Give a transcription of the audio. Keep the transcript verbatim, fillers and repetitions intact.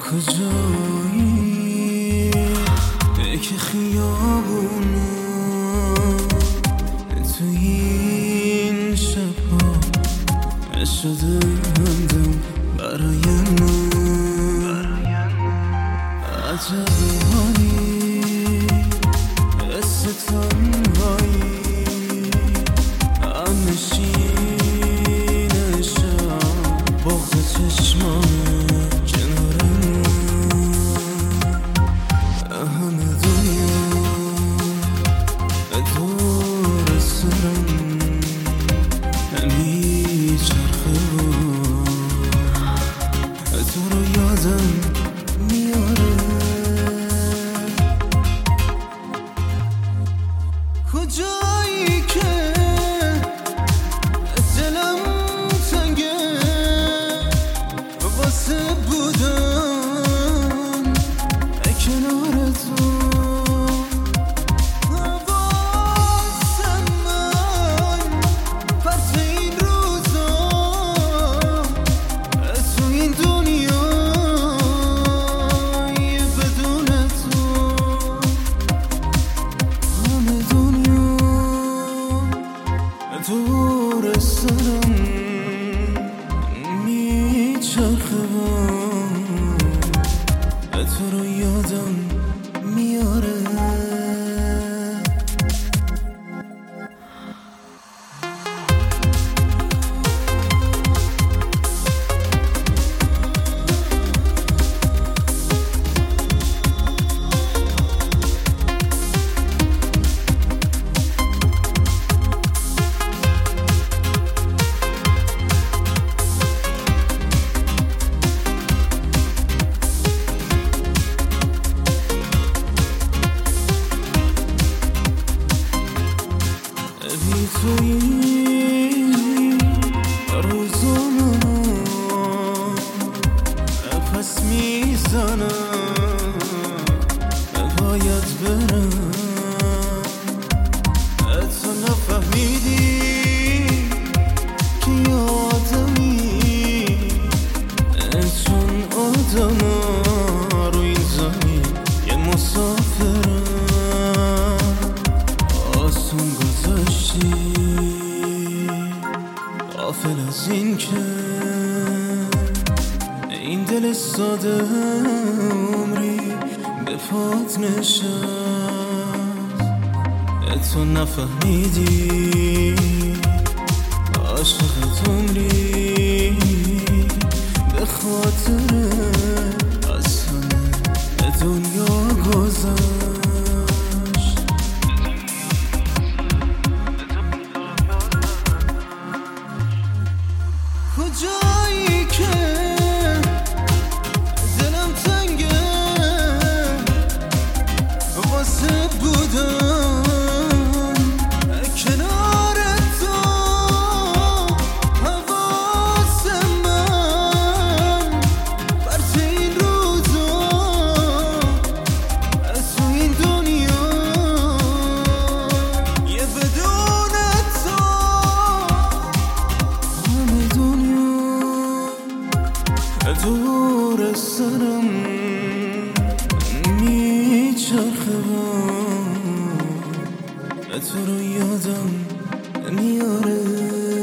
کجایی که خیابونا تو این شبها شده بندم برای من عجب حالی حس تنهایی همه شینه شب بغض چشمانه کنار من همه دنیا دور سرم میچرخه و تو رو یادم میاره کجایی که دلم تنگه واسه بودن کنار تو دور سرم میچرخه و تو رو یادم میاره بی توی روزامو نفس میزنم باید برم تو نفهمیدی که یه آدمی چون آدم رو این زمین یه مسافرم آسون گذاشتی غافل از این که این دل ساده عمری به پات نشست تو نفهمیدی عاشقت عمری به خاطر از همه دنیا گذشت کجایی که دلم تنگه واسه بودن کنار تو حواس من برت این روزا تو این دنیا یه بدون تو همه دنیا دور سرم میچرخه و تو رو یادم میاره